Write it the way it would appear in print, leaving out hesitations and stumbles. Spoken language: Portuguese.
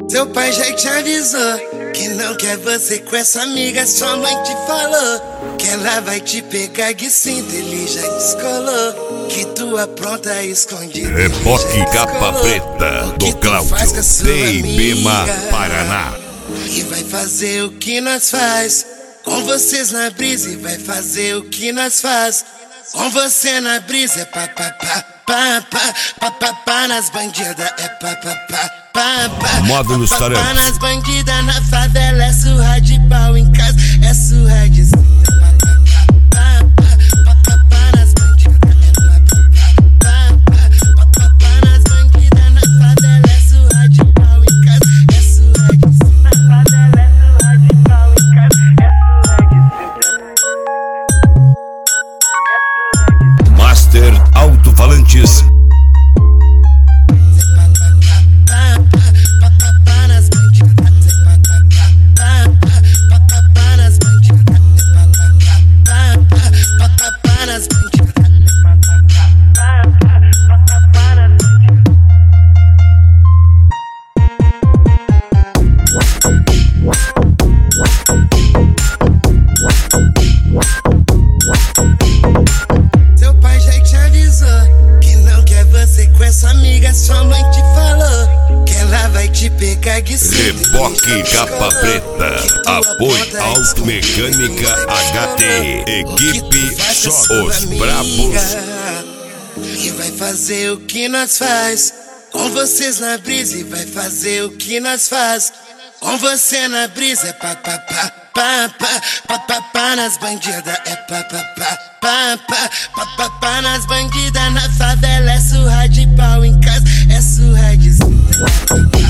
Seu pai já te avisou que não quer você com essa amiga. Sua mãe te falou que ela vai te pegar de cinto. Ele já descolou que tu apronta escondido. Reboque Capa Preta do Cláudio Teibema, Paraná. E vai fazer o que nós faz com vocês na brisa. E vai fazer o que nós faz com você na brisa. É pá, pá, pá, pá, pá, pá, pá, pá, nas bandidas. É pá, pá, pá, pá, pá, Módulos pá, pá, Tarantos. pá, nas bandidas. Na favela é surra de pau, em casa é surra de cinta. Pá, pá, pá, pá, pá, pá, nas bandidas. É pá, pá, pá, pá, pá, pá, nas bandidas. Na favela é surra de pau, em casa é surra de cinta. Na favela é surra de pau, em casa é surra de cinta. Master Alto-Falantes. Seu pai já te avisou que não quer você com essa amiga. Sua mãe te falou que ela vai te pegar de cinto. Reboque Capa Preta. Apoio Automecânica HT. Equipe só os brabos. E vai fazer o que nós faz com vocês na brisa. E vai fazer o que nós faz com você na brisa. É pá, pá, pá, pá, pá, pá, pá, pá, nas bandidas. É pá, pá, pá, pá, pá, pá, pá, pá, nas bandidas. Na favela é surra de pau, em casa é surra de cinta.